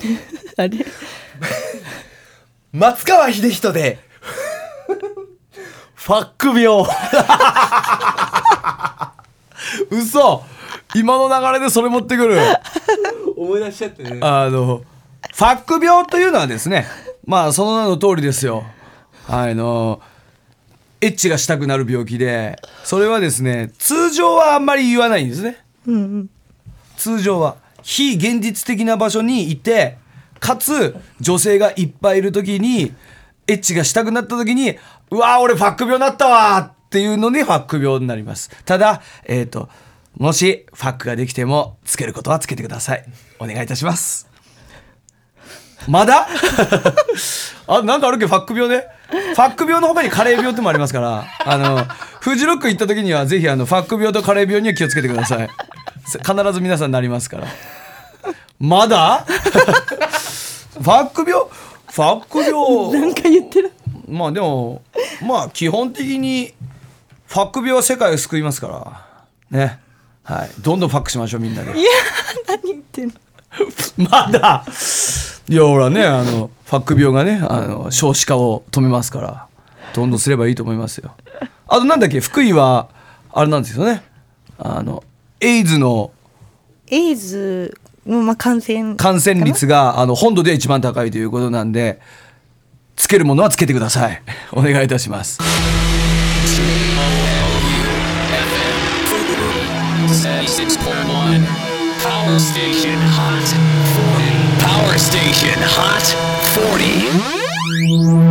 あれ松川秀人でファック病嘘、今の流れでそれ持ってくる思い出しちゃってね。 ファック病というのはですね、まあその名の通りですよ。エッチがしたくなる病気で、それはですね、通常はあんまり言わないんですね、通常は非現実的な場所にいて、かつ女性がいっぱいいる時にエッチがしたくなった時に、うわー俺ファック病になったわっていうのでファック病になります。ただもしファックができてもつけることはつけてください。お願いいたします。まだなんかあるっけ、ファック病ね。ファック病の他に加齢病ってもありますから、フジロック行った時にはぜひファック病と加齢病には気をつけてください。必ず皆さんなりますから。まだファック病なんか言ってる。 まあでも基本的にファック病は世界を救いますからね。はい、どんどんファックしましょうみんなで。 いや何言ってんのまだいやほらね、ファック病がね少子化を止めますから、どんどんすればいいと思いますよ。あとなんだっけ、福井はあれなんですよね、エイズの感染率が本土で一番高いということなんで、つけるものはつけてください。お願いいたします。 Power Station Hot 40. Power Station Hot 40.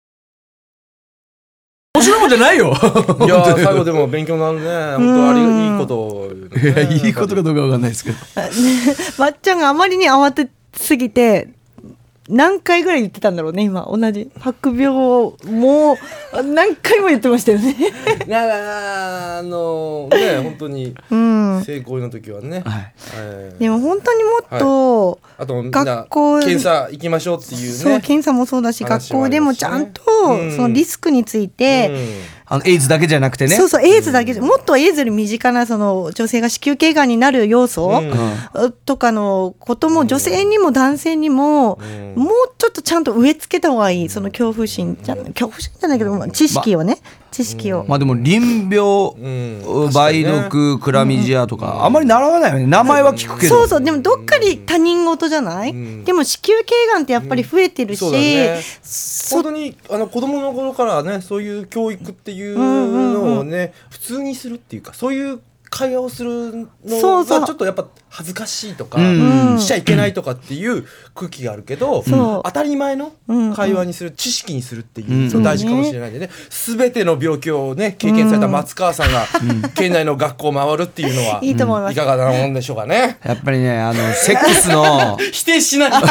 面白いもんじゃないよ。 いや最後でも勉強になるね。本当いいことを、 いやいいことかどうかわかんないですけど。 まっちゃんがあまりに慌てすぎて何回ぐらい言ってたんだろうね。今同じファック病をもう何回も言ってましたよね。 だから本当に性行為の時はね、 でも本当にもっと、 あと学校検査行きましょうっていうね。 そう検査もそうだし、学校でもちゃんとそのリスクについて、 エイズだけじゃなくてね、 そうエイズだけじゃ、もっとエイズより身近なその女性が子宮頸がんになる要素、とかのことも女性にも男性にも、もうちょっとちゃんと植え付けた方がいい。その恐怖心じゃないけど、知識をね、知識を。 でも淋病、梅毒、クラミジアとか、あんまり習わないよね。名前は聞くけど。 そうでもどっかに他人事じゃない、でも子宮頸がんってやっぱり増えてるし、 そうだね、本当に子供の頃からね、そういう教育っていうのをね、普通にするっていうか、そういう会話をするのがちょっとやっぱ恥ずかしいとか、しちゃいけないとかっていう空気があるけど、当たり前の会話にする、知識にするっていうの大事かもしれないんでね、全ての病気をね経験された松川さんが県内の学校を回るっていうのはいいと思います。いかがなもんでしょうかね。 やっぱりね、セックスの否定しない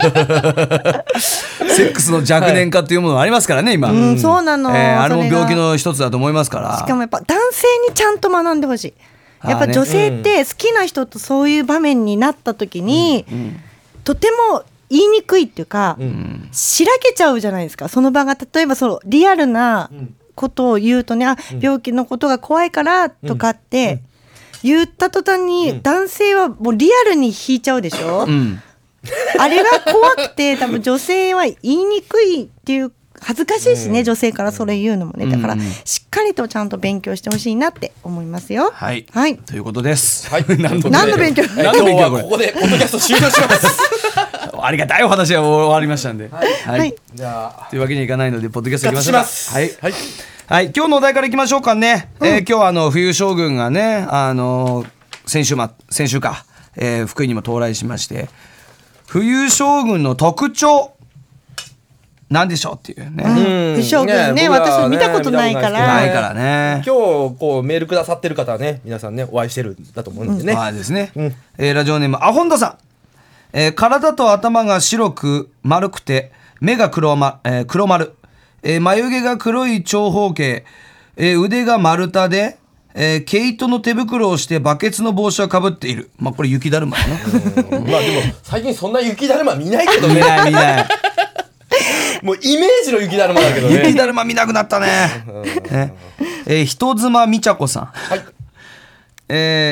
セックスの若年化っていうものがありますからね今、 そうなの、 あれも病気の一つだと思いますから。 しかもやっぱ男性にちゃんと学んでほしい。やっぱ女性って好きな人とそういう場面になった時に、とても言いにくいっていうか、しらけちゃうじゃないですか。その場が例えばそのリアルなことを言うとね、病気のことが怖いからとかって言った途端に男性はもうリアルに引いちゃうでしょ、あれが怖くて、多分女性は言いにくいっていう、恥ずかしいしね、女性からそれ言うのもね。だからしっかりとちゃんと勉強してほしいなって思いますよ。 はい、ということです。 何の勉強？ 今日はここでポッドキャスト終了します。 ありがたいお話が終わりましたんで、じゃあというわけにはいかないのでポッドキャストいきましょうか。はい、今日のお題からいきましょうかね。今日は冬将軍がね、先週か、福井にも到来しまして、冬将軍の特徴なんでしょうっていうね。 冬将軍ね、私見たことないからね。 今日こうメールくださってる方はね、皆さんねお会いしてるんだと思うんでね。 ですね。ラジオネームアホンダさん。体と頭が白く丸くて目が黒丸、眉毛が黒い長方形、腕が丸太で、毛糸の手袋をしてバケツの帽子をかぶっている。これ雪だるまやな。 でも最近そんな雪だるま見ないけどね。 見ないもうイメージの雪だるまだけどね。 雪だるま見なくなったね。人妻みちゃこさん。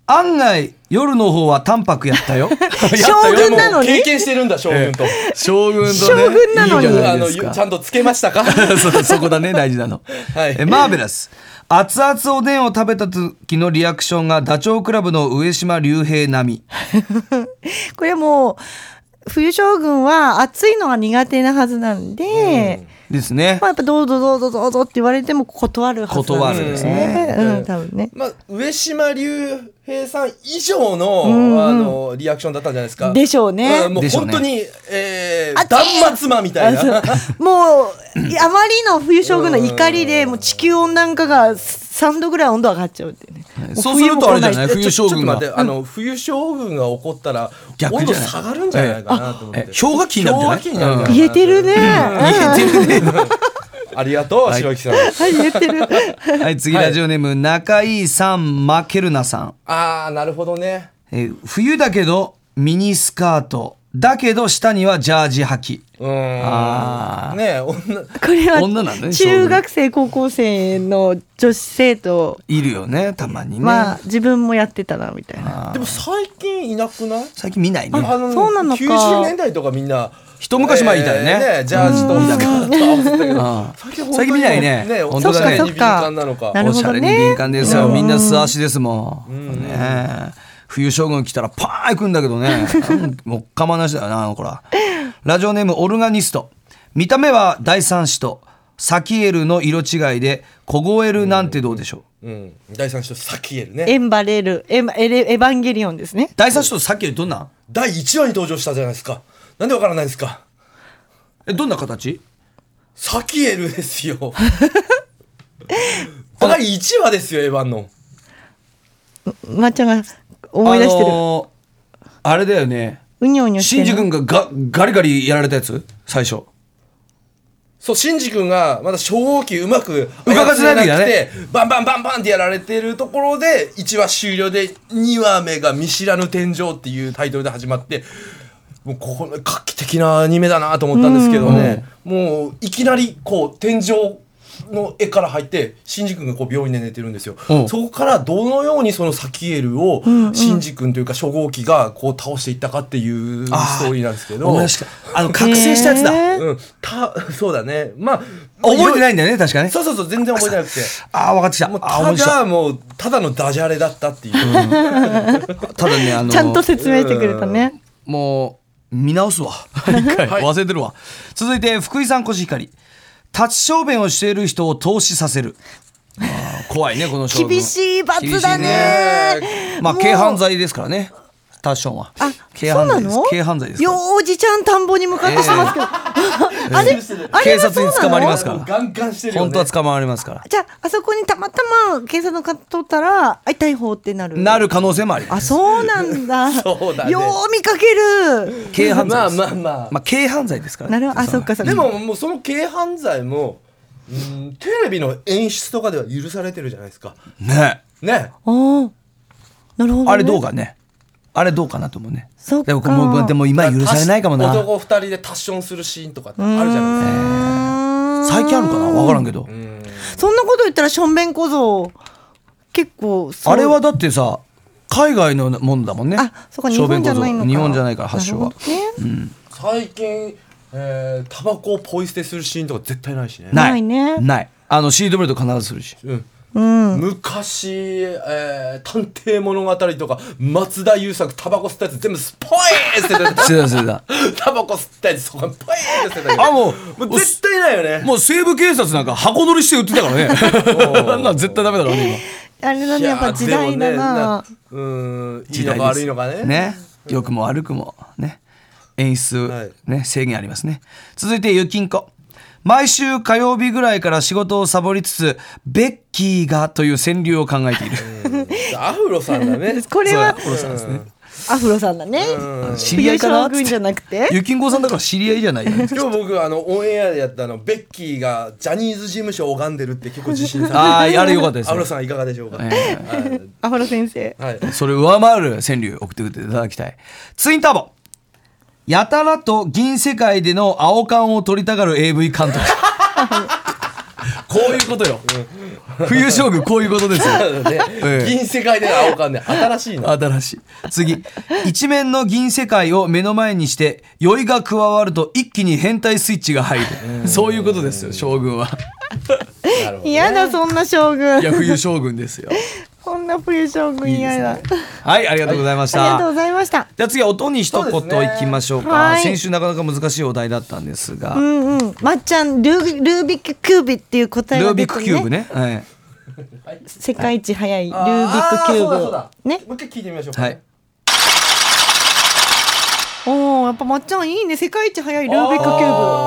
案外夜の方は淡白やったよ。 将軍なのに経験してるんだ将軍と、 将軍とね。 将軍なのにいいじゃないですか。 ちゃんとつけましたか？ そこだね、大事なの。 はいマーベラス。熱々おでんを食べた時のリアクションがダチョウ倶楽部の上島竜兵並み。 これもう冬将軍は暑いのが苦手なはずなんで、 ですね。 まあ、やっぱどうぞどうぞどうぞって言われても断るはずなん断るですね。 多分ね。 まあ、上島竜兵さん以上の、リアクションだったんじゃないですか。 でしょうね。 もうでしょうね本当に、断末魔みたいな。 もうあまりの冬将軍の怒りでもう地球温暖化が3度ぐらい温度上がっちゃうっていうね。 そうするとあれじゃない、冬将軍が。 ちょっと待って、冬将軍が怒ったら温度逆じゃない下がるんじゃないかなと思って。 氷河期になるんじゃない？ 氷河期になるんじゃないかな言えてるね。 言えてるね。 ありがとう、白木さん。 はい、言ってる。 はい、次ラジオネーム、中井さんマケルナさん。 ああ、なるほどね。 冬だけどミニスカートだけど下にはジャージ履き。あーねえ、 これ女なんだねは中学生高校生の女子生徒、 いるよね、たまにね。 まあ自分もやってたなみたいな。 でも最近いなくない？ 最近見ないね。 そうなのか。 90年代とかみんな一昔前いたよね。 ジャージとスカート合わせたけど、 最近見ないね。 本当だね。 当に敏感なのか。 なるおしゃれに敏感ですよ。みんな素足ですもん。ね、冬将軍来たらパーン行くんだけどね。もっかまなしだよな、あの子ら。ラジオネームオルガニスト。見た目は第三子とサキエルの色違いで凍えるなんてどうでしょう？ 第三子とサキエルね。 エンバレルエヴァンゲリオンですね。 第三子とサキエルどんな？ 第1話に登場したじゃないですか。なんでわからないですか？ どんな形？ サキエルですよ。第1話ですよ、エヴァンの。 まっちゃんが思い出してる。 あれだよね。 うにょうにょしてる。 シンジ君がガリガリやられたやつ最初。 そう、シンジ君がまだ初号機うまく動かせない時だね。 バンバンバンバンってやられてるところで1話終了で2話目が見知らぬ天井っていうタイトルで始まって、もうここ画期的なアニメだなと思ったんですけどね、もういきなりこう天井の絵から入ってシンジ君がこう病院で寝てるんですよ。そこからどのようにそのサキエルをシンジ君というか初号機がこう倒していったかっていうストーリーなんですけど、 覚醒したやつだ。 そうだね。まあ覚えてないんだよね、確かね。 そう全然覚えてなくて。 分かってきた。 ただのダジャレだったっていう。 ただね、 ちゃんと説明してくれたね。 もう見直すわ。一回忘れてるわ。続いて福井さんコシヒカリ。立ち小便をしている人を投資させる。怖いね、この将軍。 厳しい罰だね。 まあ軽犯罪ですからね、タッションは。軽犯罪です。軽犯罪です。 よおじちゃん田んぼに向かってしますけど、あれ警察に捕まりますから。 ガンガンしてるよね。 本当は捕まりますから。 じゃあそこにたまたま警察の方取ったら逮捕ってなる可能性もあります。 そうなんだ。 そうだね。 よう見かける。 軽犯罪です。 まあ軽犯罪ですから。 なるほど。そっかそっか。 でももうその軽犯罪もテレビの演出とかでは許されてるじゃないですか。 ね。 なるほどね。 あれどうかね。あれどうかなと思うね。 そっか。 でも今許されないかもな。 男2人でタッションするシーンとかってあるじゃないですか。 最近あるかな、分からんけど。 そんなこと言ったらしょんべん小僧結構あれはだってさ、海外のもんだもんね。 そうか、日本じゃないのか。 日本じゃないから発祥は。 最近タバコをポイ捨てするシーンとか絶対ないしね。 ないね。 ない。シートベルト必ずするし。 昔、探偵物語とか松田優作タバコ吸ったやつ全部スポイー捨てた。タバコ吸ったやつそこにポイー捨てたけど。 もう絶対ないよね。 もう西部警察なんか箱乗りして売ってたからね。あんなん絶対ダメだからね今。あれだね、やっぱ時代だな。 いいのか悪いのかね。 ね。良くも悪くもね。演出ね、制限ありますね。続いてゆきんこ。毎週火曜日ぐらいから仕事をサボりつつベッキーがという川柳を考えている。 アフロさんだね。 これはアフロさんですね。 アフロさんだね。 知り合いかな。 じゃなくてゆきんこさんだから知り合いじゃない。今日僕オンエアでやったベッキーがジャニーズ事務所を拝んでるって結構自信あれ良かったです。 アフロさんいかがでしょうか。 アフロ先生。 それ上回る川柳送ってくれていただきたい。ツインターボ。やたらと銀世界での青缶を取りたがる AV 監督。 こういうことよ。冬将軍こういうことですよ。 銀世界で青かんね、新しいな。 新しい。次、一面の銀世界を目の前にして酔いが加わると一気に変態スイッチが入る。そういうことですよ、将軍は。 嫌だそんな将軍。 いや、冬将軍ですよ。 こんな冬将軍嫌だ。 はい、ありがとうございました。 ありがとうございました。 じゃあ次は音に一言いきましょうか。 はい先週なかなか難しいお題だったんですが、 まっちゃんルービックキューブっていう答えルービッが出てクキューブね。はい。 世界一早いルービックキューブね。 もう一回聞いてみましょうか。 はい。 おお、やっぱまっちゃんいいね。世界一早いルービックキュー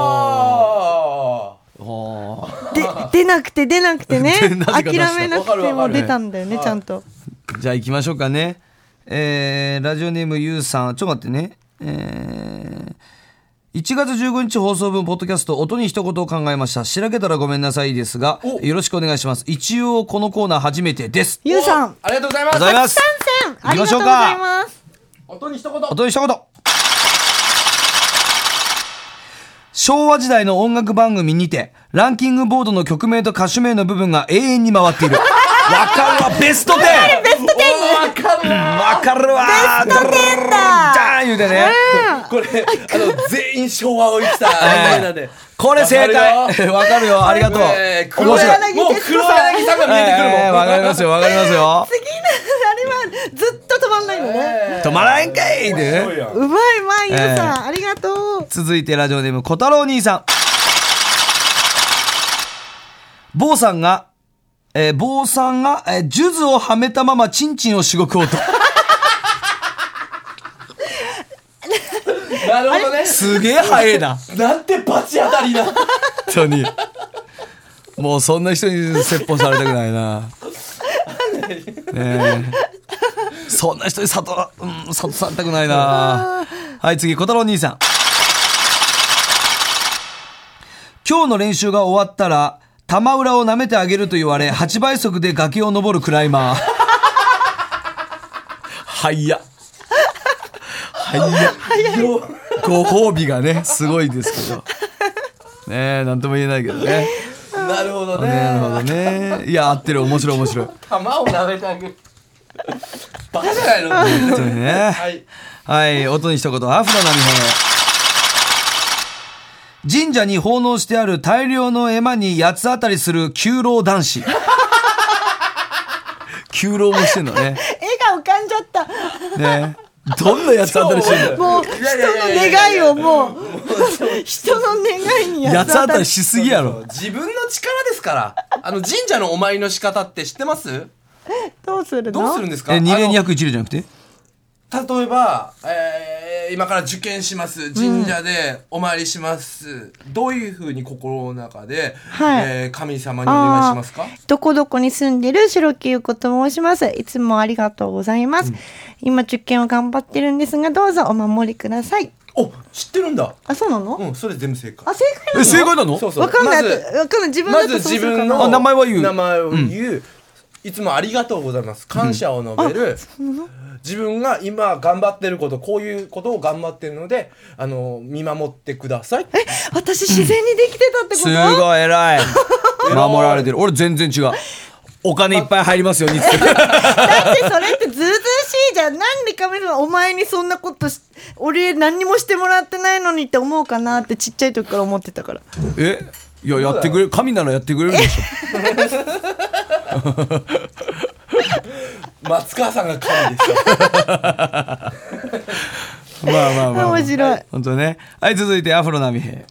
ブ。出なくてね諦めなくても出たんだよね、ちゃんと。 じゃあ行きましょうかね。ラジオネームゆうさん、ちょっと待ってね。1月15日放送分ポッドキャスト音に一言を考えました。しらけたらごめんなさいですが、よろしくお願いします。一応このコーナー初めてです。 ゆうさんありがとうございます。 参戦ありがとうございます。 音に一言。 音に一言。昭和時代の音楽番組にてランキングボードの曲名と歌手名の部分が永遠に回っている。わかるわ、ベスト 10。 ベスト10。 わかるわ。 ベスト10だ。 じゃーん言うてね。 これ全員昭和を生きたなんで。 これ正解。わかるよ。ありがとう。 黒柳もう黒柳さんが見えてくるもん。 わかりますよ。わかりますよ。 次のあれはずっと止まんないのね。 止まらんかいってね。 うまいうまいゆうさん、ありがとう。 続いてラジオネーム小太郎兄さん。坊さんが数珠をはめたままチンチンをしごく音。 なるほどね。 すげえ早いな。 なんてバチ当たりな。 本当に。もうそんな人に説法されたくないな。そんな人に悟されたくないな。はい、次小太郎兄さん。今日の練習が終わったら玉裏を舐めてあげると言われ8倍速で崖を登るクライマー。早っ。ご褒美がねすごいですけどね、なんとも言えないけどね。 なるほどね。 なるほどね。いや、合ってる。面白い。 玉を舐めてあげる。バカじゃないの。 本当にね。はい、音に一言。アフロ波平。神社に奉納してある大量の絵馬に八つ当たりする九郎男子。九郎もしてんのね。 絵が浮かんじゃった。 ね。どんな八つ当たりしてんの。 もう人の願いを人の願いに八つ当たりしすぎやろ。 自分の力ですから。神社のお参りの仕方って知ってます？ どうするんですか？ 2年201例じゃなくて？ 例えば、今から受験します。神社でお参りします。どういうふうに心の中で、神様にお願いしますか？ どこどこに住んでる白木優子と申します。いつもありがとうございます。今受験を頑張ってるんですが、どうぞお守りください。 お、知ってるんだ。 あ、そうなの？ うん、それ全部正解。 あ、正解なの？ 正解なの？ そうそう。 わかんない。自分だとそうするかな。 まず自分の名前は言う。 名前を言う。いつもありがとうございます。感謝を述べる。自分が今頑張ってること、こういうことを頑張ってるので、見守ってください。 私自然にできてたってこと？ すごい偉い。守られてる。俺全然違う。お金いっぱい入りますよ、につって。 だってそれってずうずうしいじゃん。なんでカメラお前にそんなこと俺何にもしてもらってないのにって思うかなってちっちゃい時から思ってたから。 いや、やってくれる。神ならやってくれるでしょ。 松川さんが神ですよ。 まあ面白い。 本当ね。はい、続いてアフロ波平。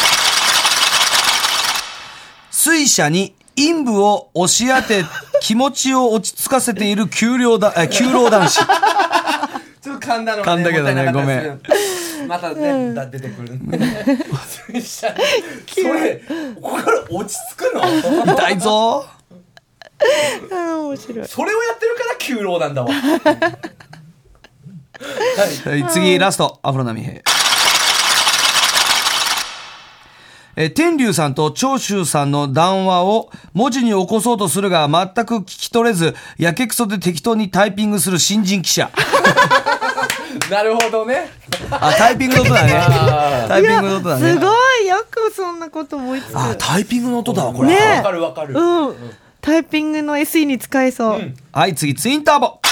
水車に陰部を押し当て気持ちを落ち着かせている九郎男子。 ちょっと噛んだのがね。 噛んだけどね、ごめん。 またね、出てくる。水車にそれここから落ち着くの？ 痛いぞ。 面白い。 それをやってるから九郎なんだわ。 はい、次ラストアフロ波平。天竜さんと長州さんの談話を文字に起こそうとするが全く聞き取れず、やけくそで適当にタイピングする新人記者。 なるほどね。 あ、タイピングの音だね。タイピングの音だね。 すごい。 よくそんなこと思いつく。 タイピングの音だわこれ、 ねわかるわかる。 タイピングの SE に使えそう。 はい、次ツインターボ。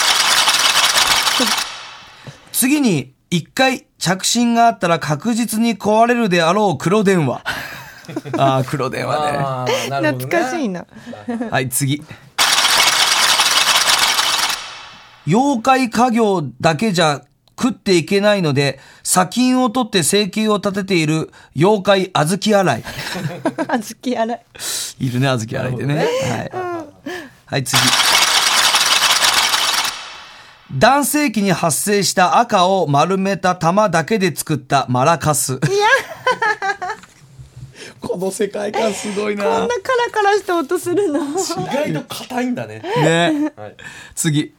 次に1回着信があったら確実に壊れるであろう黒電話。黒電話ね。 懐かしいな。 はい、次。妖怪家業だけじゃ食っていけないので砂金を取って生計を立てている妖怪小豆洗い。 小豆洗いいるね、小豆洗いでね。はい、はい、次。男性器に発生した赤を丸めた玉だけで作ったマラカス。この世界観すごいな。 こんなカラカラした音するの。 意外と硬いんだね。 ね、 はい、 次。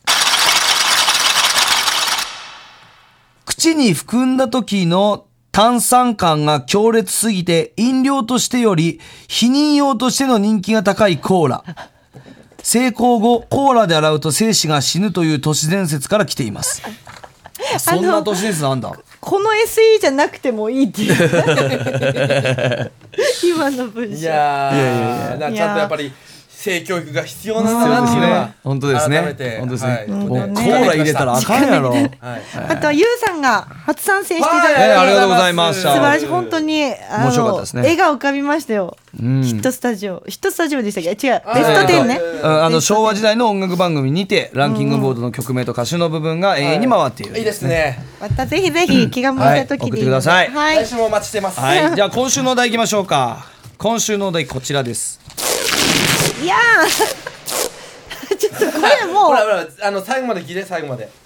口に含んだ時の炭酸感が強烈すぎて飲料としてより避妊用としての人気が高いコーラ。成功後コーラで洗うと精子が死ぬという都市伝説から来ています。そんな都市伝説なんだ。 この SE じゃなくてもいいっていう今の文章。 いやちゃんとやっぱり性教育が必要なんだなっていうのは本当ですね。 改めて本当ですね。 はいもうコーラ入れたらあかんやろ。 あとはゆうさんが初参戦していただいて、 ありがとうございました。 素晴らしい。本当に面白かったですね。 絵が浮かびましたよ。ヒットスタジオでしたっけ。違う、ベスト10ね。 昭和時代の音楽番組にてランキングボードの曲名と歌手の部分が永遠に回っている。 いいですね。 またぜひぜひ気が向いた時に送ってください。 来週もお待ちしてます。 はい、じゃあ今週のお題いきましょうか。今週のお題こちらです。 いやちょっとこれもうほら最後まで聞いて、最後まで。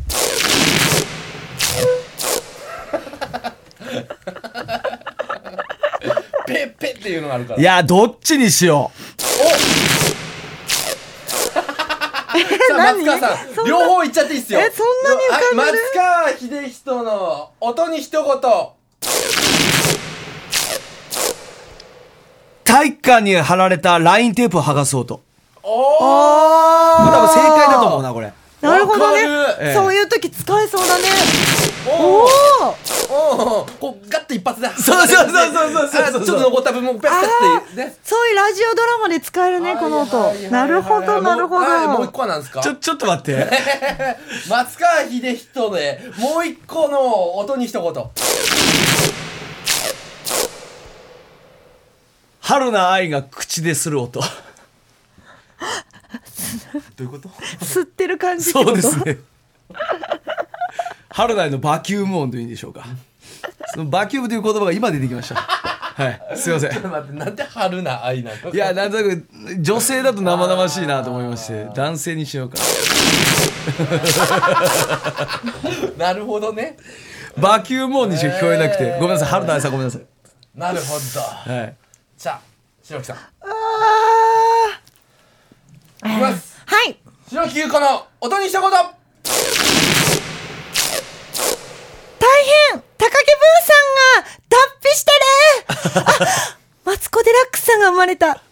ペッペっていうのがあるから。 いやどっちにしよう。 さあ松川さん両方いっちゃっていいっすよ。 そんなに浮かんでる。 松川秀人の音に一言。 体育館に貼られたラインテープを剥がす音。 お多分正解だと思うなこれ。 なるほどね、そういう時使えそうだね。おおこうガッと一発で。 そうちょっと残った分もペッペってね。 そういうラジオドラマで使えるね、この音。なるほどなるほど。 もう一個はなんですか。 ちょっと待って松川秀人でもう一個の音に一言。 春菜愛が口でする音。 どういうこと。 吸ってる感じってこと。 そうですね。春菜のバキューム音というんでしょうか。そのバキュームという言葉が今出てきました。はい、すいません。 ちょっと待って、なんで春菜愛なの。 いや、なんとなく女性だと生々しいなと思いまして男性にしようかな。なるほどね。 バキューム音にしか聞こえなくて、ごめんなさい。春菜愛さんごめんなさい。 なるほど。 はい。 じゃあ白木さん。いきます。 はい。 白木優子の音に一言。大変、高木ブーさんが脱皮してる。マツコ・デラックスさんが生まれた。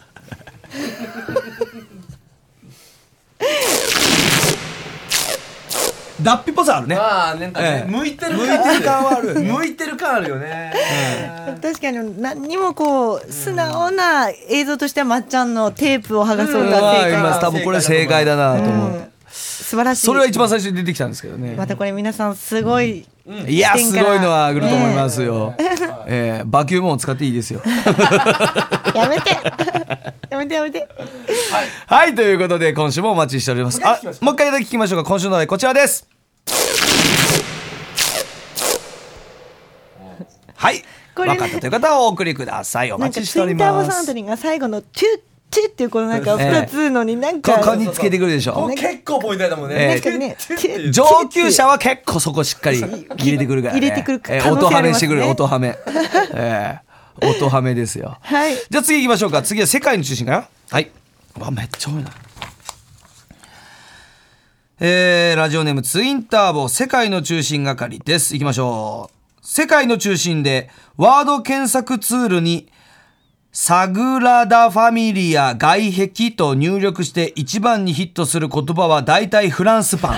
脱皮っぽさあるね。 ああ、なんかね、向いてる感はある。向いてる感あるよね。 確かに何にもこう素直な映像としてはまっちゃんのテープを剥がそうが正解。 多分これ正解だなと思う。 素晴らしい。 それは一番最初に出てきたんですけどね。 またこれ皆さんすごい。 いやすごいのは来ると思いますよ。バキューム音使っていいですよ。 やめてやめてやめて。 はい、ということで今週もお待ちしております。もう一回だけ聞きましょうか。今週の題こちらです。はい、分かったという方はお送りください。お待ちしております。 なんかツインターボサントリーが最後のトゥットゥっていうこのなんか2つのになんかここにつけてくるでしょ。 結構ポイントだもんね。 なんかね、 上級者は結構そこしっかり入れてくるからね。 入れてくる可能性ありますね。 音ハメしてくる、音ハメ。音ハメですよ。 はい。 じゃあ次行きましょうか。次は世界の中心かな。はい。わ、めっちゃ多いな。ラジオネームツインターボ世界の中心係です。行きましょう。世界の中心でワード検索ツールにサグラダ・ファミリア外壁と入力して一番にヒットする言葉は大体フランスパン。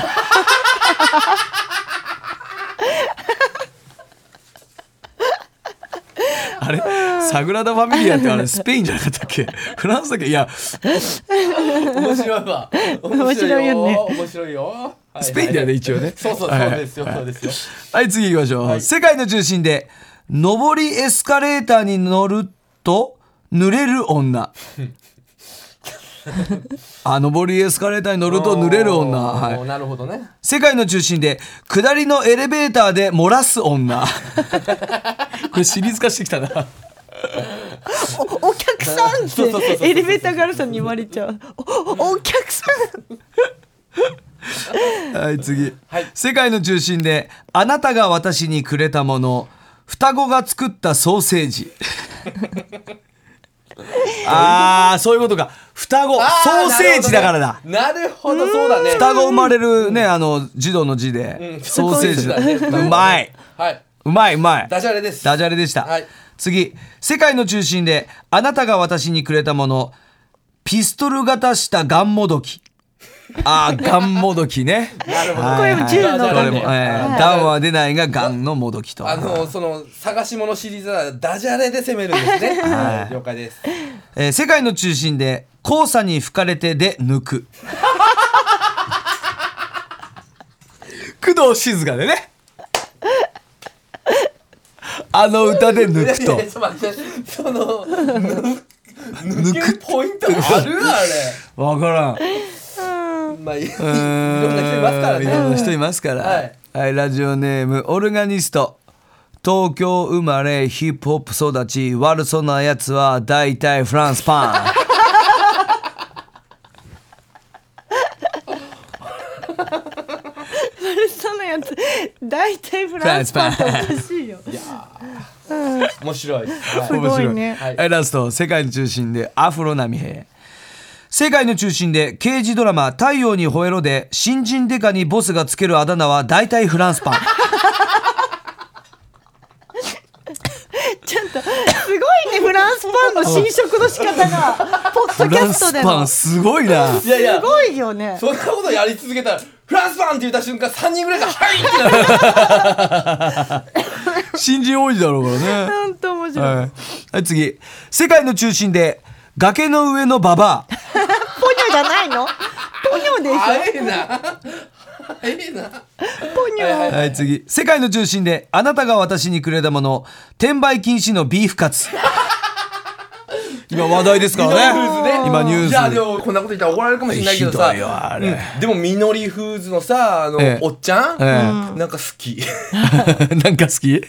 あれサグラダ・ファミリアってあれスペインじゃなかったっけ？フランスだっけ？いや面白いわ。 面白いよね面白いよ。 スペインだよね一応ね。 そうそうそうですよ、そうですよ。 はい次行きましょう、世界の中心で上りエスカレーターに乗ると濡れる女上りエスカレーターに乗ると濡れる女、はい、 なるほどね。 世界の中心で下りのエレベーターで漏らす女これシリーズ化してきたなお客さんってエレベーターガールさんに言われちゃう。お客さんはい次、世界の中心であなたが私にくれたもの双子が作ったソーセージそういうことか。双子ソーセージだからだ。 なるほど、そうだね。 双子生まれるね児童の字で、ソーセージだね。うまい、はい、うまいうまい。 ダジャレです。 ダジャレでした、はい、次世界の中心であなたが私にくれたものピストル型したガンモドキガンモドキね。 なるほど。 これも銃のこれもガンは出ないがガンのモドキとその探し物シリーズはダジャレで攻めるんですね。了解です。 世界の中心で黄砂に吹かれてで抜く工藤静香でね歌で抜くと。 ちょっと待って、その抜けるポイントあるあれ。 わからん。 まあいろんな人いますからね。 いろんな人いますから。はい、ラジオネームオルガニスト。東京生まれヒップホップ育ち悪そうなやつは大体フランスパン悪そうなやつ大体フランスパンっておかしいよ。いや面白い。 すごいね。 はい、ラスト世界の中心でアフロ波平。世界の中心で刑事ドラマ太陽に吠えろで新人デカにボスがつけるあだ名は大体フランスパンちょっとすごいね、フランスパンの新色の仕方がポッドキャストでフランスパンすごいな。 いやいやすごいよね。 そんなことやり続けたらフランスパンって言った瞬間3人ぐらいがはいってなる新人多いだろうからね。 本当面白い。 はい、次世界の中心で崖の上のババアポニョじゃないの？ポニョでしょ。 早いな早いな。 ポニョ。 はい次世界の中心であなたが私にくれたもの転売禁止のビーフカツ今話題ですからね。今ニュース。 いやでもこんなこと言ったら怒られるかもしれないけどさ、 ひどいよあれ、 でもみのりフーズのさおっちゃん、なんか好きなんか好き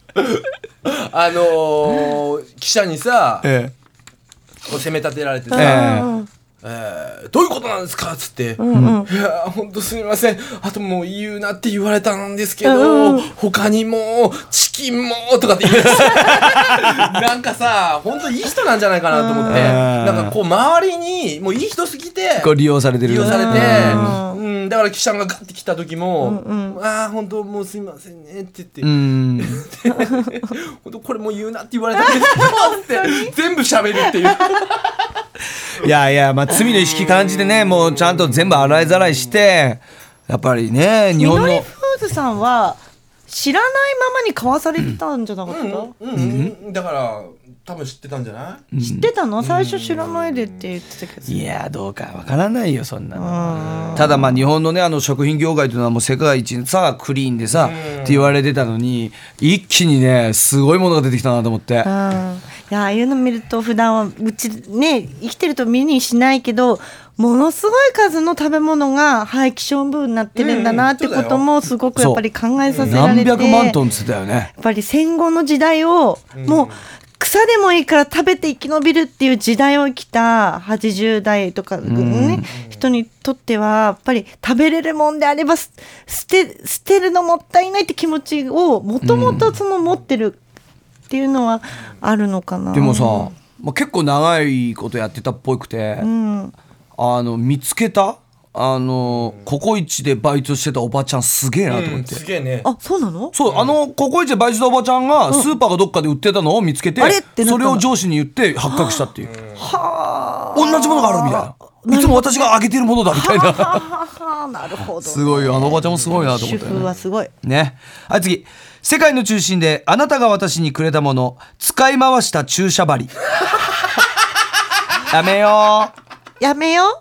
記者にさ、責め立てられてさ、どういうことなんですかっつって、いや本当すみません、あともう言うなって言われたんですけど、他にもチキンもとかって言い出してなんかさ本当いい人なんじゃないかなと思って、なんかこう周りにもういい人すぎてこう利用されてる、 利用されて、だから記者がガッて来た時も、本当もうすみませんねって言って、本当これもう言うなって言われたんですけどって全部喋るっていういやいや、まあ罪の意識感じてね、もうちゃんと全部洗いざらいしてやっぱりね日本のみのりフーズさんは知らないままに買わされてたんじゃなかった？ だから多分知ってたんじゃない？ 知ってたの？最初知らないでって言ってたけど。 いやどうかわからないよそんなの。ただまあ日本のね食品業界というのはもう世界一さクリーンでさって言われてたのに一気にねすごいものが出てきたなと思って。 いやああいうの見ると普段はうちね生きてると見にしないけどものすごい数の食べ物が廃棄処分になってるんだなってこともすごくやっぱり考えさせられて、 何百万トンっつってたよね。 やっぱり戦後の時代をもう草でもいいから食べて生き延びるっていう時代を生きた80代とかね人にとってはやっぱり食べれるもんであれば捨てるのもったいないって気持ちをもともとその持ってるっていうのはあるのかな。 でもさ、結構長いことやってたっぽくて、見つけたココイチでバイトしてたおばちゃんすげえなと思って、 すげえね。 あ、そうなの？ そうココイチでバイトしたおばちゃんがスーパーかどっかで売ってたのを見つけて、それを上司に言って発覚したっていう、同じものがあるみたいな、いつも私があげてるものだみたいななるほど、ね、 すごいよおばちゃんもすごいなと思って、 主婦はすごいね。はい次世界の中心であなたが私にくれたもの、使い回した注射針。やめよやめよ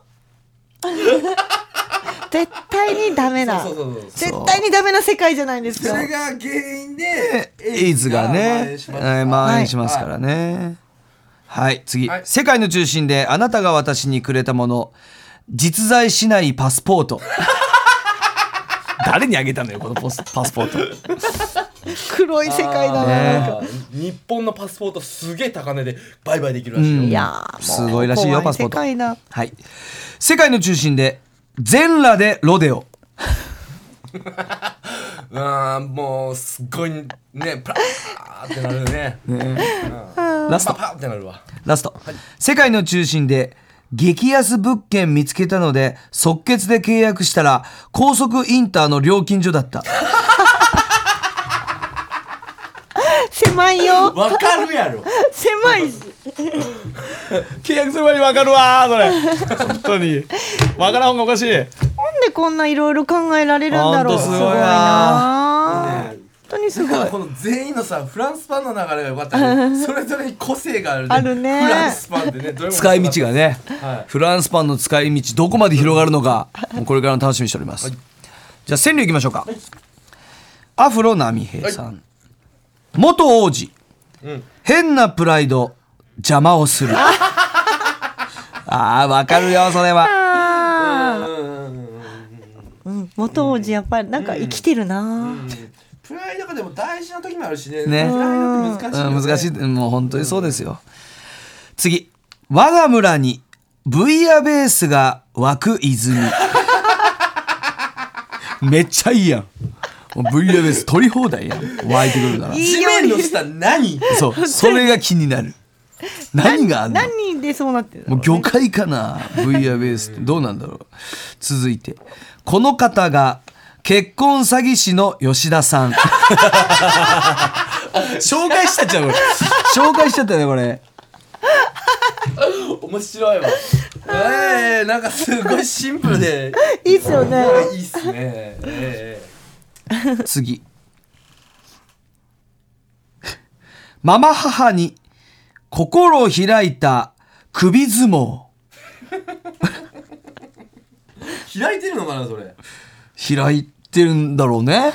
絶対にダメな絶対にダメな世界じゃないですか。 それが原因でエイズがね蔓延しますからね。はい、次、はい、世界の中心であなたが私にくれたもの、実在しないパスポート。誰にあげたのよこのパスポート。 黒い世界だな。 日本のパスポートすげえ高値で売買できるらしいよ。 いやすごいらしいよパスポート。 世界だ。 はい、世界の中心で全裸でロデオ。 もうすごいねプラーってなるね。 ラストパーってなるわ。 ラスト、はい、世界の中心で激安物件見つけたので即決で契約したら高速インターの料金所だった。 狭いよ。 わかるやろ。 狭いし。 契約する前にわかるわそれ。本当にわからん方がおかしい。 なんでこんないろいろ考えられるんだろう。 すごいな。 本当にすごい。 この全員のさフランスパンの流れが良かったね。それぞれに個性があるね。 あるね。 フランスパンでね。 使い道がね、 はい、 フランスパンの使い道どこまで広がるのか、もうこれから楽しみにしております。はい、じゃあ川柳いきましょうか。はい、アフロ波平さん。はい、元王子、変なプライド邪魔をする。わかるよそれは。 元王子やっぱりなんか生きてるな。 プライドがでも大事な時もあるしね。 ね、 プライドって難しいよね。 難しい、もう本当にそうですよ。次、我が村にブイヤベースが湧く泉。めっちゃいいやん。ブイヤベース取り放題やん。湧いてくるなら。 地面の下何？ そうそれが気になる。何があんの？ 何でそうなってるの？ もう魚介かな。ブイヤベースってどうなんだろう。続いてこの方が結婚詐欺師の吉田さん。紹介しちゃったこれ。紹介しちゃったねこれ。 面白いわ。なんかすごいシンプルでいいっすよね。 いいっすね。 次、ママ母に心を開いた首相撲。 開いてるのかなそれ。 開いてるんだろうね。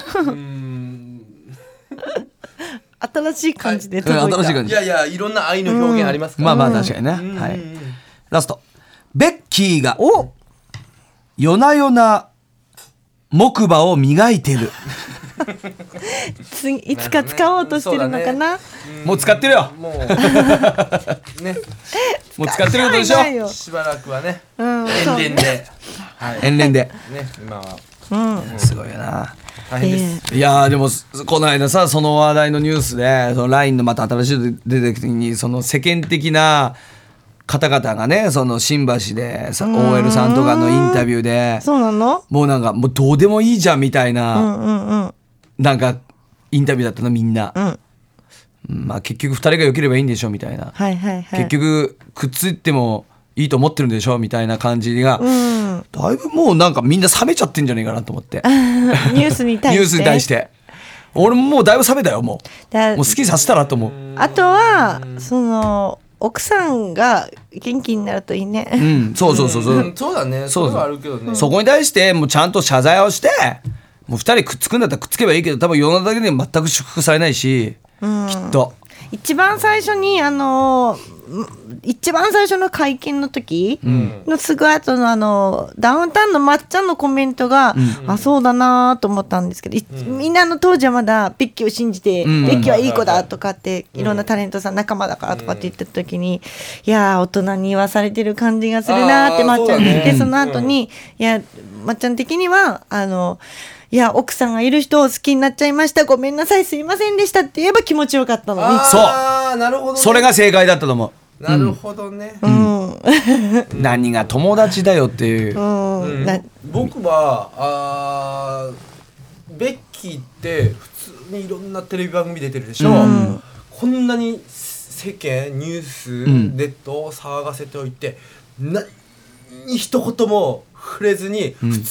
新しい感じで届いた。 新しい感じ。 いやいやいろんな愛の表現ありますから。 まあ確かにね。はい。ラスト、ベッキーが夜な夜な木馬を磨いてる。 いつか使おうとしてるのかな。 もう使ってるよ。もうね。 もう使ってることでしょ。 しばらくはね。遠恋で。 遠恋で。 ね今は。 すごいよな。 大変です。 いやでもこの間さその話題のニュースでその LINE のまた新しいの出てきた時にその世間的な方々がねその新橋で OL さんとかのインタビューでそうなのもうなんかもうどうでもいいじゃんみたいななんかインタビューだったのみんな。まあ結局2人が良ければいいんでしょみたいな。結局くっついてもいいと思ってるんでしょみたいな感じが、だいぶもうなんかみんな冷めちゃってんじゃないかなと思って。 ニュースに対して俺ももうだいぶ冷めたよ。もう好きにさせたらと思う。 あとはその奥さんが元気になるといいね。 そうそうだね。そうあるけどね。 そこに対してもうちゃんと謝罪をしてもう2人くっつくんだったらくっつけばいいけど多分世の中だけで全く祝福されないし、きっと一番最初に一番最初の会見の時のすぐ後のダウンタウンのまっちゃんのコメントが、そうだなと思ったんですけど、みんな当時はまだベッキーを信じて、ベッキーはいい子だとかっていろんなタレントさん仲間だからとかって言った時に、いや大人に言わされてる感じがするなってまっちゃんで、その後にいやまっちゃん的にはいや奥さんがいる人を好きになっちゃいました、ごめんなさいすいませんでしたって言えば気持ちよかったのに。 そうなるほど、ね、 それが正解だったと思う。 なるほどね、 何が友達だよっていう、 僕はベッキーって普通にいろんなテレビ番組出てるでしょ、こんなに世間ニュース、ネットを騒がせておいて何一言も触れずに普通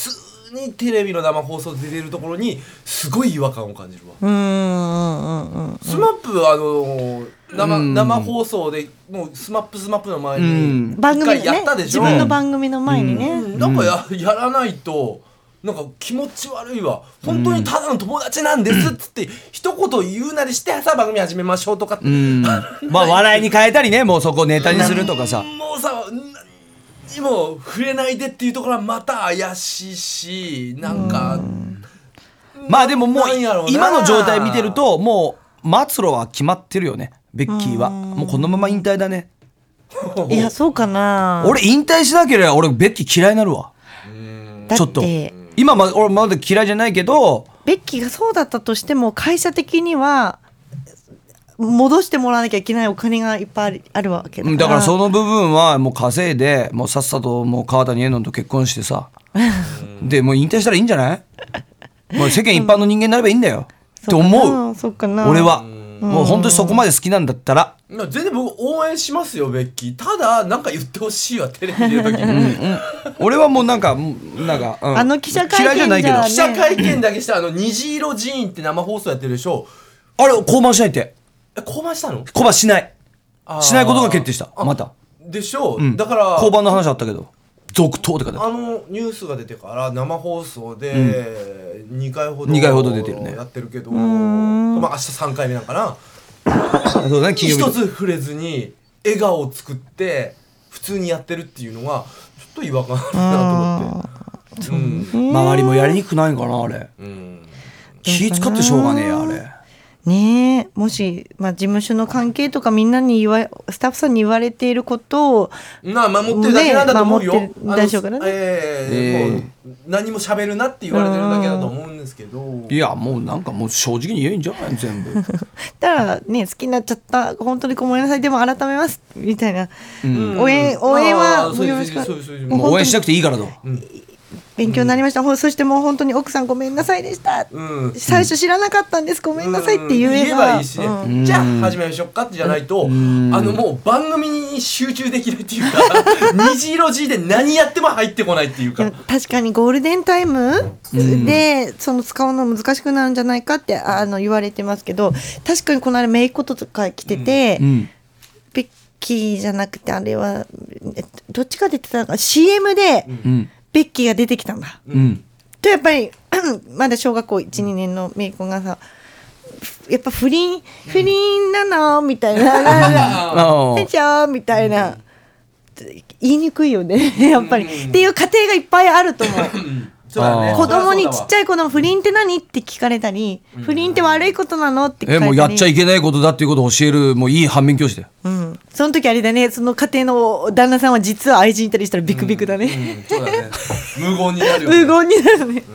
にテレビの生放送で出てるところにすごい違和感を感じるわ。スマップ生放送でもうスマップの前に一回やったでしょ、 自分の番組の前にね、 なんかやらないとなんか気持ち悪いわ。本当にただの友達なんですっつって一言言うなりしてさあ番組始めましょうとか、 まあ笑いに変えたりね、もうそこをネタにするとかさ、 もうさ何も触れないでっていうところはまた怪しいし、なんかまあでももう今の状態見てるともう末路は決まってるよね。ベッキーはもうこのまま引退だね。 いやそうかな。 俺引退しなければ俺ベッキー嫌いになるわ。ちょっと今俺まだ嫌いじゃないけど、 ベッキーがそうだったとしても会社的には戻してもらわなきゃいけないお金がいっぱいあるわけだから、 だからその部分はもう稼いでもうさっさともう川谷絵音と結婚してさでもう引退したらいいんじゃない？もう世間一般の人間になればいいんだよって思う。 そうかな。 俺はもう本当にそこまで好きなんだったら全然僕応援しますよベッキー。ただなんか言ってほしいわテレビ出る時に俺はもうなんか、 あの記者会見嫌いじゃないけど、 記者会見だけした虹色寺院って生放送やってるでしょ。 あれ降板しないって。 降板したの？ 降板しないことが決定した。またでしょ、だから降板の話あったけど続投って書いてあった。 ニュースが出てから生放送で2回ほど出てるね。 やってるけど、まあ明日3回目なんかなそうね、金曜日一つ触れずに笑顔を作って普通にやってるっていうのがちょっと違和感あるなと思って、 周りもやりにくくないんかなあれ、気使ってしょうがねえやあれねえ。もし、事務所の関係とかみんなにスタッフさんに言われていることを守ってるだけなんだと思うよ、 守ってるでしょうからね。 もう何も喋るなって言われてるだけだと思うんですけど、 いやもうなんかもう正直に言えんじゃない全部だからね、好きになっちゃった本当にごめんなさい、でも改めますみたいな、応援はよろしく、 もう応援しなくていいからと、 勉強になりました、そしてもう本当に奥さんごめんなさいでした、最初知らなかったんですごめんなさいって言えばいいしね、じゃあ始めましょうかじゃないと、もう番組に集中できるっていうか虹色 G で何やっても入ってこないっていうか、 確かにゴールデンタイムでその使うの難しくなるんじゃないかって言われてますけど、確かにこの間メイコとか来てて、ベッキーじゃなくてあれはどっちか出てたのか CM で、ベッキーが出てきたんだ、とやっぱりまだ小学校 1,2 年のメイコがさ、やっぱ不倫なのみたいなでしょみたいな言いにくいよねやっぱり、っていう家庭がいっぱいあると思うそうだね、 子供にちっちゃい子の不倫って何って聞かれたり、不倫って悪いことなのって聞かれたり、 もうやっちゃいけないことだっていうことを教えるもういい反面教師だよ、 その時あれだね、その家庭の旦那さんは実は愛人いたりしたらビクビクだね、 そうだね無言になるよね無言になるね、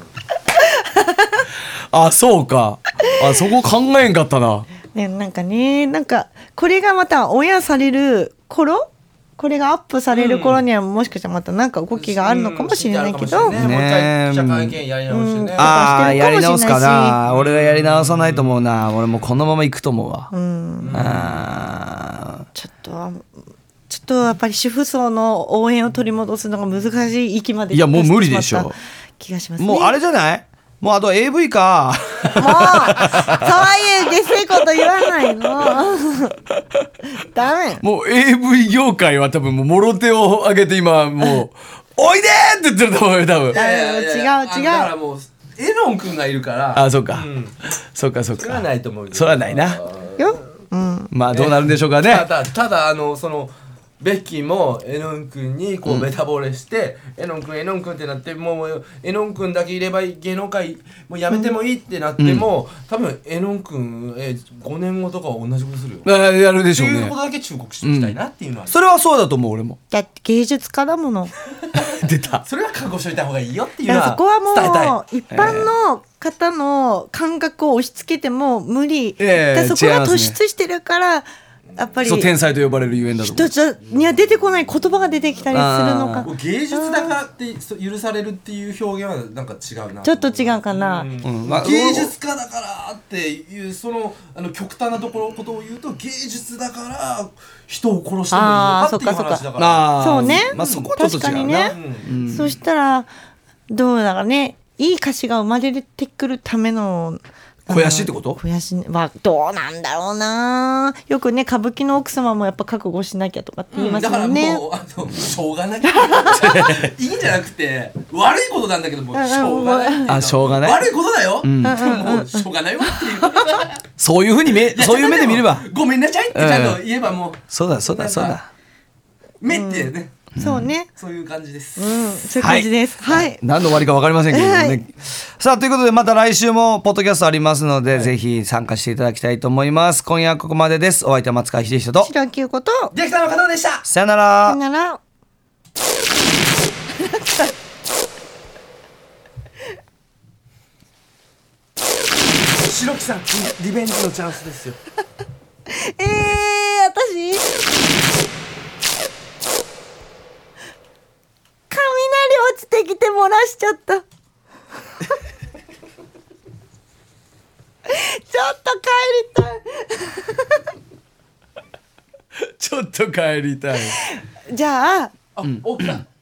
あそうか、そこ考えんかったな、 なんかこれがまたオンエアされる頃、これがアップされる頃にはもしかしたらまたなんか動きがあるのかもしれないけど、 もう一回記者会見やり直してね、 やり直すかな、俺がやり直さないと思うな、俺もうこのまま行くと思うわ、 ちょっとやっぱり主婦層の応援を取り戻すのが難しい域まで、 いやもう無理でしょ気がしますね。 もうあれじゃない、もうあと AV かもうそういう下水こと言わないのダメ、 もう AV 業界は多分もうもろ手を挙げて今もうおいでーって言ってると思うよ多分。 違うだからもうエロン君がいるから、 そうか、そうかそれはないと思うよ。 それはないなよ、 まあどうなるんでしょうかね。 ただそのベッキーもエノン君にこうベタ惚れして、エノン君ってなって、もうエノン君だけいれば芸能界もうやめてもいいってなっても、多分エノン君5年後とかは同じことするよ。 やるでしょうね。 っていうことだけ忠告しておきたいなっていうのは、 それはそうだと思う俺も。 だって芸術家だもの出た。 それは覚悟しといた方がいいよっていうのはそこは伝えたい。 もう一般の方の感覚を押し付けても無理、そこが突出してるからやっぱりそう天才と呼ばれるゆえんだと思う。 人には出てこない言葉が出てきたりするのか。 芸術だからって許されるっていう表現はなんか違うな。 ちょっと違うかな。 芸術家だからっていうその極端なことを言うと、芸術だから人を殺してもいいのかっていう話だから。 そうね。 まあそこはちょっと違うな。 確かにね。そしたらどうだかね、いい歌詞が生まれてくるための肥やしってこと？ 肥やしはどうなんだろうな。よくね、歌舞伎の奥様もやっぱ覚悟しなきゃとかって言いますもんね。 だからもうしょうがないいいんじゃなくて悪いことなんだけどもしょうがない。 あ、しょうがない。 悪いことだよ。もうしょうがないわっていう。 そういうふうにそういう目で見れば。 ごめんなさいってちゃんと言えばもう。 そうだそうだそうだ。 目ってね。 そうね、 そういう感じです。 そういう感じです。はい。 何の終わりか分かりませんけどね。さあ、ということでまた来週もポッドキャストありますので、ぜひ参加していただきたいと思います。今夜はここまでです。お相手は松川秀人と白木優子とディレクターの方でした。 さよなら。 さよなら。 白木さんリベンジのチャンスですよ。 私雷落ちてきて漏らしちゃったちょっと帰りたいちょっと帰りたい。 じゃあ、 お来た。 見て、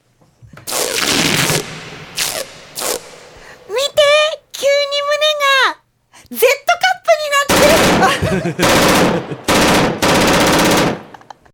急に胸が Z カップになってる